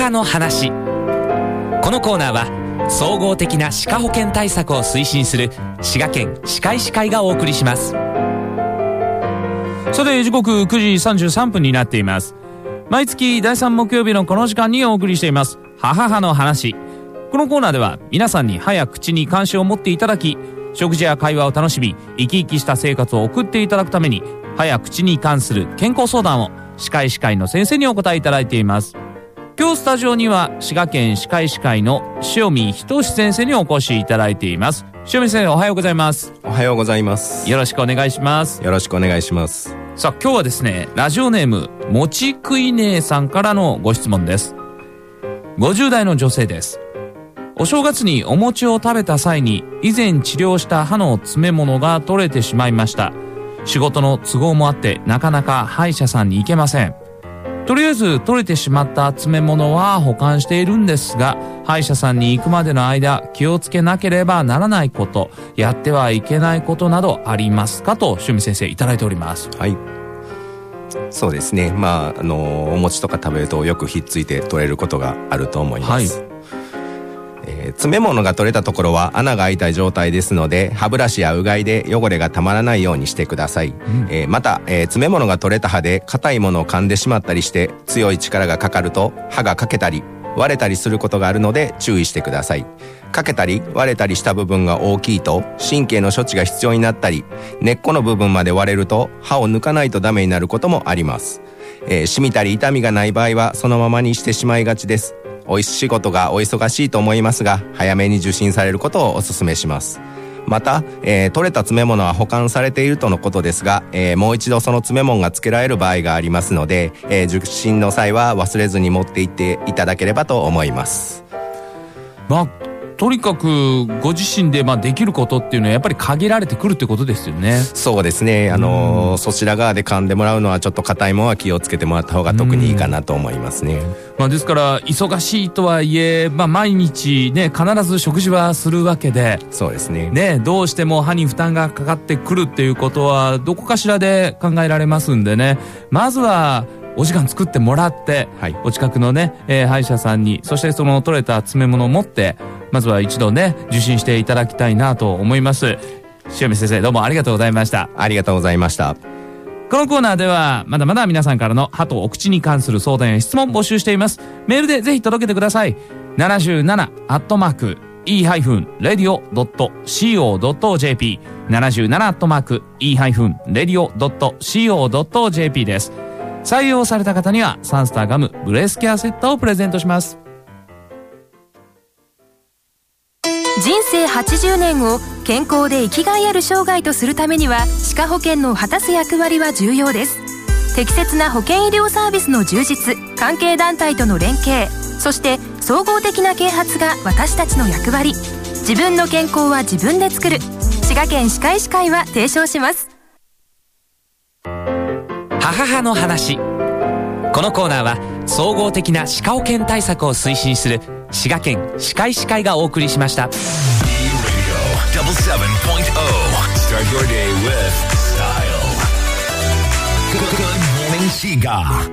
はの話。このコーナーは総合的な歯科保険対策を推進する滋賀県歯科医師会がお送りします。 さて時刻9時33分になっています。毎月第3木曜日のこの時間にお送りしています母の話。このコーナーでは皆さんに歯や口に関心を持っていただき、食事や会話を楽しみ生き生きした生活を送っていただくために歯や口に関する健康相談を歯科医師会の先生にお答えいただいています。今日スタジオには滋賀県歯科医師会の塩見仁先生にお越しいただいています。塩見先生、おはようございます。 おはようございます。 よろしくお願いします。 よろしくお願いします。 さあ今日はですね、ラジオネームもちくい姉さんからのご質問です。50代の女性です。お正月にお餅を食べた際に以前治療した歯の詰め物が取れてしまいました。仕事の都合もあってなかなか歯医者さんに行けません。とりあえず取れてしまった詰め物は保管しているんですが、歯医者さんに行くまでの間気をつけなければならないこと、やってはいけないことなどありますかと塩見先生いただいております。 はい、そうですね。お餅とか食べるとよくひっついて取れることがあると思います。詰め物が取れたところは穴が開いた状態ですので、歯ブラシやうがいで汚れがたまらないようにしてください。また、詰め物が取れた歯で硬いものを噛んでしまったりして強い力がかかると歯が欠けたり割れたりすることがあるので注意してください。欠けたり割れたりした部分が大きいと神経の処置が必要になったり、根っこの部分まで割れると歯を抜かないとダメになることもあります。染みたり痛みがない場合はそのままにしてしまいがちです。お仕事がお忙しいと思いますが、早めに受診されることをお勧めします。また、取れた詰め物は保管されているとのことですが、もう一度その詰め物が付けられる場合がありますので、受診の際は忘れずに持って行っていただければと思います。 とにかくご自身でできることっていうのはやっぱり限られてくるってことですよね。 そうですね。そちら側で噛んでもらうのはちょっと硬いものは気をつけてもらった方が特にいいかなと思いますね。 ですから忙しいとはいえ、毎日ね必ず食事はするわけで、 そうですね。 どうしても歯に負担がかかってくるっていうことはどこかしらで考えられますんでね、まずはお時間作ってもらって、お近くのね、歯医者さんに、そしてその取れた詰め物を持ってまずは一度ね受診していただきたいなと思います。塩見先生、どうもありがとうございました。 ありがとうございました。 このコーナーではまだまだ皆さんからの歯とお口に関する相談や質問募集しています。メールでぜひ届けてください。77@e-radio.co.jp 77@e-radio.co.jp です。採用された方にはサンスターガムブレスケアセットをプレゼントします。 人生80年を健康で生きがいある生涯とするためには、歯科保険の果たす役割は重要です。適切な保険医療サービスの充実、関係団体との連携、そして総合的な啓発が私たちの役割。自分の健康は自分で作る。滋賀県歯科医師会は提唱します。 母の話。このコーナーは総合的な歯科保険対策を推進する滋賀県歯科医師会がお送りしました。 Start your day with style. Good morning, Shiga.